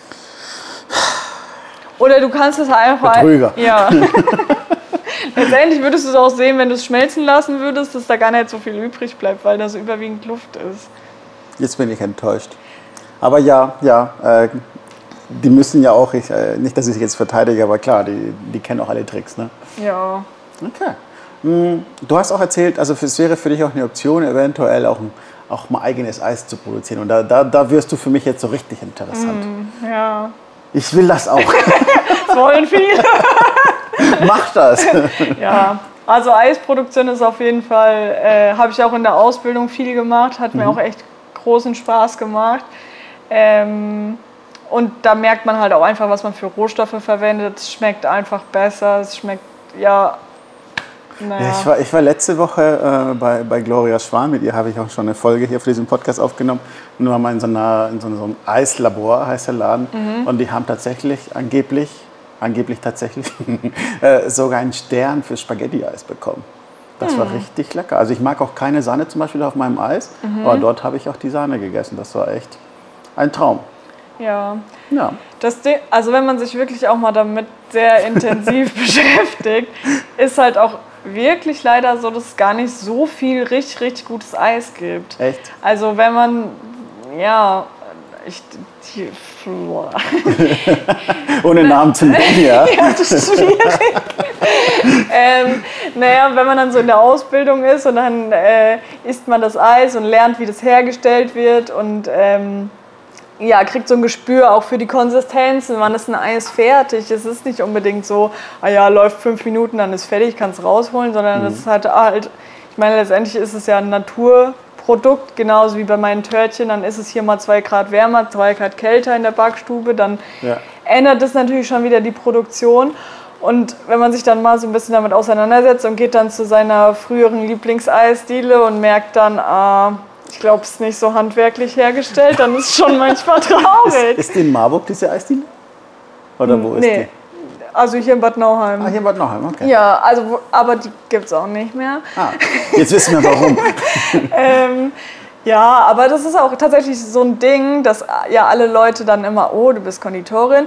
Oder du kannst es einfach... Betrüger. Ja. Letztendlich würdest du es auch sehen, wenn du es schmelzen lassen würdest, dass da gar nicht so viel übrig bleibt, weil da so überwiegend Luft ist. Jetzt bin ich enttäuscht. Aber ja, ja, äh, die müssen ja auch, ich, äh, nicht, dass ich jetzt verteidige, aber klar, die, die kennen auch alle Tricks, ne? Ja. Okay. Du hast auch erzählt, also es wäre für dich auch eine Option, eventuell auch ein auch mal eigenes Eis zu produzieren. Und da, da, da wirst du für mich jetzt so richtig interessant. Mm, ja. Ich will das auch. Das wollen viele. Mach das. Ja, also Eisproduktion ist auf jeden Fall, äh, habe ich auch in der Ausbildung viel gemacht, hat mir mhm. auch echt großen Spaß gemacht. Ähm, und da merkt man halt auch einfach, was man für Rohstoffe verwendet. Es schmeckt einfach besser, es schmeckt, ja, naja. Ja, ich, war, ich war letzte Woche äh, bei, bei Gloria Schwan, mit ihr habe ich auch schon eine Folge hier für diesen Podcast aufgenommen. Und wir waren mal in so, einer, in so einem Eislabor, heißt der Laden. Mhm. Und die haben tatsächlich, angeblich, angeblich tatsächlich, äh, sogar einen Stern für Spaghetti-Eis bekommen. Das mhm. war richtig lecker. Also ich mag auch keine Sahne zum Beispiel auf meinem Eis, mhm. aber dort habe ich auch die Sahne gegessen. Das war echt ein Traum. Ja. ja. Das Ding, also wenn man sich wirklich auch mal damit sehr intensiv beschäftigt, ist halt auch wirklich leider so, dass es gar nicht so viel richtig, richtig gutes Eis gibt. Echt? Also wenn man, ja, ich, die, ohne Namen zu nennen, ja. Ja, das ist schwierig. ähm, naja, wenn man dann so in der Ausbildung ist und dann äh, isst man das Eis und lernt, wie das hergestellt wird und ähm, ja, kriegt so ein Gespür auch für die Konsistenzen, wann ist ein Eis fertig. Es ist nicht unbedingt so, ah ja, läuft fünf Minuten, dann ist fertig, kannst es rausholen, sondern mhm. es ist halt, halt, ich meine, letztendlich ist es ja ein Naturprodukt, genauso wie bei meinen Törtchen, dann ist es hier mal zwei Grad wärmer, zwei Grad kälter in der Backstube, dann ja. ändert das natürlich schon wieder die Produktion. Und wenn man sich dann mal so ein bisschen damit auseinandersetzt und geht dann zu seiner früheren Lieblingseisdiele und merkt dann, ah, ich glaube, es ist nicht so handwerklich hergestellt, dann ist es schon manchmal traurig. Ist, ist die in Marburg diese Eisdiele? Oder wo nee. ist die? Also hier in Bad Nauheim. Ah, hier in Bad Nauheim, okay. Ja, also, aber die gibt es auch nicht mehr. Ah, jetzt wissen wir warum. ähm, ja, aber das ist auch tatsächlich so ein Ding, dass ja alle Leute dann immer, oh, du bist Konditorin.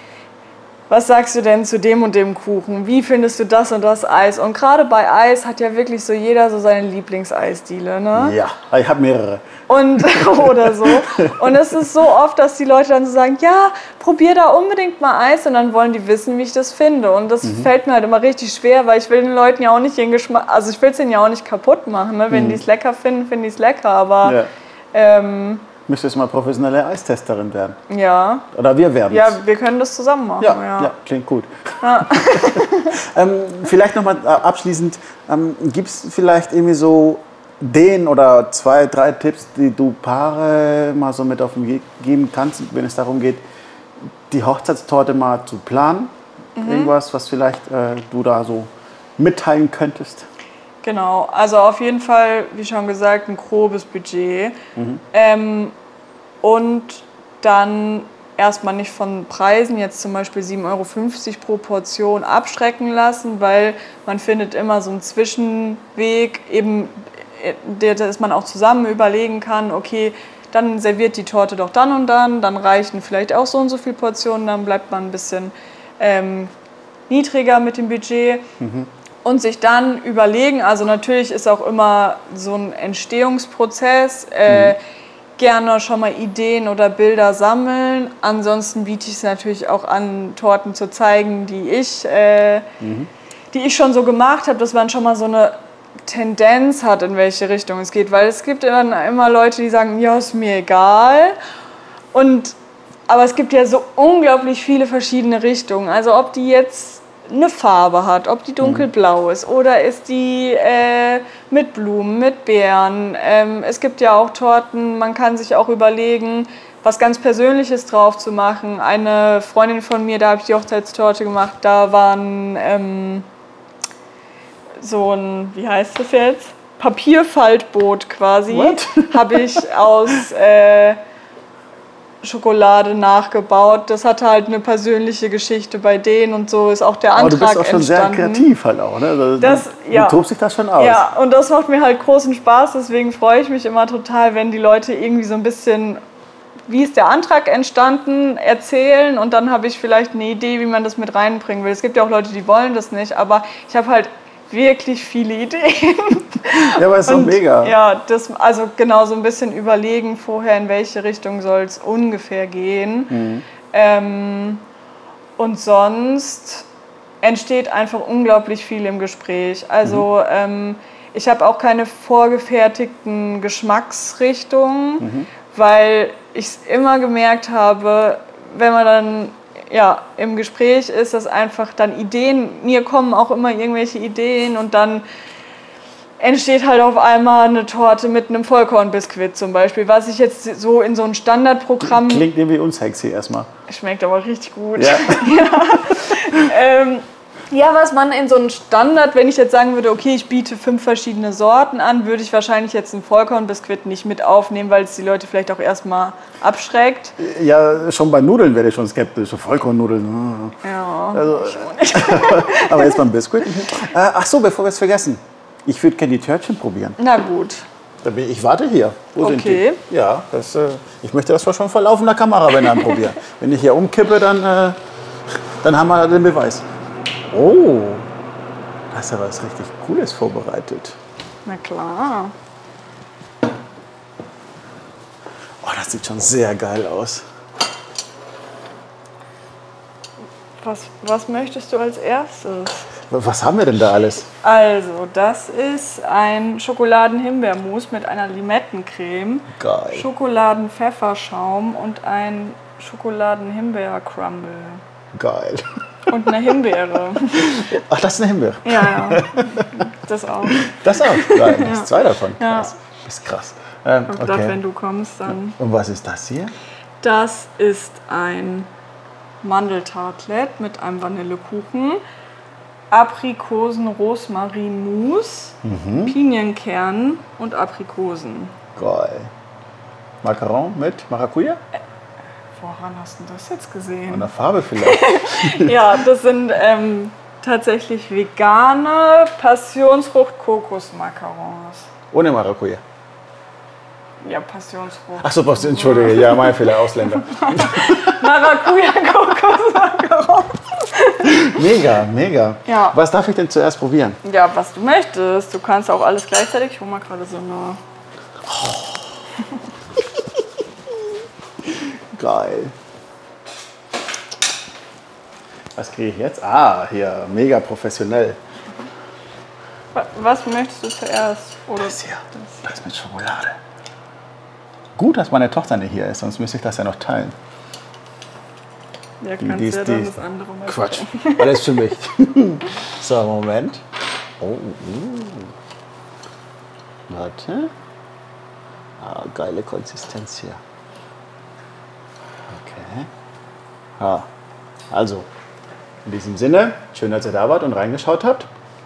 Was sagst du denn zu dem und dem Kuchen? Wie findest du das und das Eis? Und gerade bei Eis hat ja wirklich so jeder so seine Lieblingseisdiele, ne? Ja, ich habe mehrere. Und, oder so. Und es ist so oft, dass die Leute dann so sagen, ja, probier da unbedingt mal Eis und dann wollen die wissen, wie ich das finde. Und das mhm. fällt mir halt immer richtig schwer, weil ich will den Leuten ja auch nicht den Geschmack, also ich will es ihnen ja auch nicht kaputt machen. Ne? Wenn mhm. die es lecker finden, finden die es lecker, aber... Ja. Ähm, Müsstest mal professionelle Eistesterin werden. Ja. Oder wir werden Ja, wir können das zusammen machen. Ja, ja. ja klingt gut. Ja. ähm, vielleicht nochmal abschließend, ähm, gibt es vielleicht irgendwie so den oder zwei, drei Tipps, die du Paare mal so mit auf den Weg geben kannst, wenn es darum geht, die Hochzeitstorte mal zu planen? Mhm. Irgendwas, was vielleicht äh, du da so mitteilen könntest? Genau, also auf jeden Fall, wie schon gesagt, ein grobes Budget. Mhm. Ähm, und dann erstmal nicht von Preisen, jetzt zum Beispiel sieben Euro fünfzig pro Portion abschrecken lassen, weil man findet immer so einen Zwischenweg, eben, dass man auch zusammen überlegen kann, okay, dann serviert die Torte doch dann und dann, dann reichen vielleicht auch so und so viele Portionen, dann bleibt man ein bisschen ähm, niedriger mit dem Budget. Mhm. Und sich dann überlegen, also natürlich ist auch immer so ein Entstehungsprozess, äh, mhm. gerne schon mal Ideen oder Bilder sammeln. Ansonsten biete ich es natürlich auch an, Torten zu zeigen, die ich, äh, mhm. die ich schon so gemacht habe, dass man schon mal so eine Tendenz hat, in welche Richtung es geht. Weil es gibt immer, immer Leute, die sagen, ja, ist mir egal. Und, aber es gibt ja so unglaublich viele verschiedene Richtungen. Also ob die jetzt eine Farbe hat, ob die dunkelblau ist oder ist die äh, mit Blumen, mit Beeren. Ähm, es gibt ja auch Torten, man kann sich auch überlegen, was ganz Persönliches drauf zu machen. Eine Freundin von mir, da habe ich die Hochzeitstorte gemacht, da war ein, ähm, so ein, wie heißt das jetzt? Papierfaltboot quasi, habe ich aus... Äh, Schokolade nachgebaut. Das hatte halt eine persönliche Geschichte bei denen und so ist auch der Antrag entstanden. Aber du bist auch schon entstanden. sehr kreativ halt auch, ne? Also das, du ja. tobst dich das schon aus. Ja, und das macht mir halt großen Spaß, deswegen freue ich mich immer total, wenn die Leute irgendwie so ein bisschen, wie ist der Antrag entstanden, erzählen und dann habe ich vielleicht eine Idee, wie man das mit reinbringen will. Es gibt ja auch Leute, die wollen das nicht, aber ich habe halt wirklich viele Ideen. Ja, aber ist doch mega. Ja, das, also genau so ein bisschen überlegen vorher, in welche Richtung soll es ungefähr gehen. Mhm. Ähm, und sonst entsteht einfach unglaublich viel im Gespräch. Also mhm. ähm, ich habe auch keine vorgefertigten Geschmacksrichtungen, mhm. weil ich es immer gemerkt habe, wenn man dann ja, im Gespräch ist, dass einfach dann Ideen, mir kommen auch immer irgendwelche Ideen und dann entsteht halt auf einmal eine Torte mit einem Vollkornbiskuit zum Beispiel, was ich jetzt so in so ein Standardprogramm... Klingt irgendwie unsexy erstmal. Schmeckt aber richtig gut. Ja. ja. ähm, ja, was man in so einem Standard, wenn ich jetzt sagen würde, okay, ich biete fünf verschiedene Sorten an, würde ich wahrscheinlich jetzt ein Vollkornbiskuit nicht mit aufnehmen, weil es die Leute vielleicht auch erstmal abschreckt. Ja, schon bei Nudeln wäre ich schon skeptisch. So Vollkornnudeln. Ja, also, aber jetzt beim Biskuit. Äh, ach so, bevor wir es vergessen. Ich würde gerne die Törtchen probieren. Na gut. Ich warte hier. Wo okay. sind die? Ja, das, äh, ich möchte das schon vor laufender Kamera, wenn dann probieren. Wenn ich hier umkippe, dann, äh, dann haben wir den Beweis. Oh, da ist ja was richtig Cooles vorbereitet. Na klar. Oh, das sieht schon sehr geil aus. Was, was möchtest du als erstes? Was haben wir denn da alles? Also, das ist ein Schokoladen-Himbeermus mit einer Limettencreme, geil. Schokoladen-Pfefferschaum und ein Schokoladen-Himbeer-Crumble. Geil. Und eine Himbeere. Ach, das ist eine Himbeere? Ja, das auch. Das auch? Geil, das ja. ist zwei davon. Ja. Krass. Das ist krass. Ähm, Und okay. das, wenn du kommst, dann... Und was ist das hier? Das ist ein Mandeltartlet mit einem Vanillekuchen, Aprikosen-Rosmarin-Mousse, mhm. Pinienkernen und Aprikosen. Geil. Macaron mit Maracuja? Äh, woran hast du das jetzt gesehen? An der Farbe vielleicht. Ja, das sind ähm, tatsächlich vegane Passionsfrucht-Kokos-Macarons. Ohne Maracuja? Ja, Passionsfrucht. Achso, Entschuldige, ja, mein Fehler, Ausländer. Maracuja-Kokos-Macarons. Mega, mega. Ja. Was darf ich denn zuerst probieren? Ja, was du möchtest. Du kannst auch alles gleichzeitig. Ich hole mal gerade so eine... Oh. Geil. Was kriege ich jetzt? Ah, hier, mega professionell. Was möchtest du zuerst? Oder das hier, das, das mit Schokolade. Gut, dass meine Tochter nicht hier ist, sonst müsste ich das ja noch teilen. Ja, kannst dies, ja dann dies. das andere mal Quatsch, alles für mich. So, Moment. Oh, uh. Warte. Ah, geile Konsistenz hier. Okay. Ja, also, in diesem Sinne, schön, dass ihr da wart und reingeschaut habt.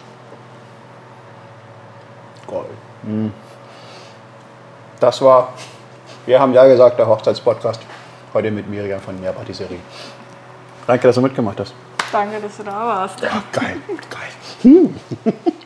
Geil. Hm. Das war, wir haben ja gesagt, der Hochzeitspodcast. Heute mit Miriam von Mehr Patisserie. Danke, dass du mitgemacht hast. Danke, dass du da warst. Ja, geil, geil.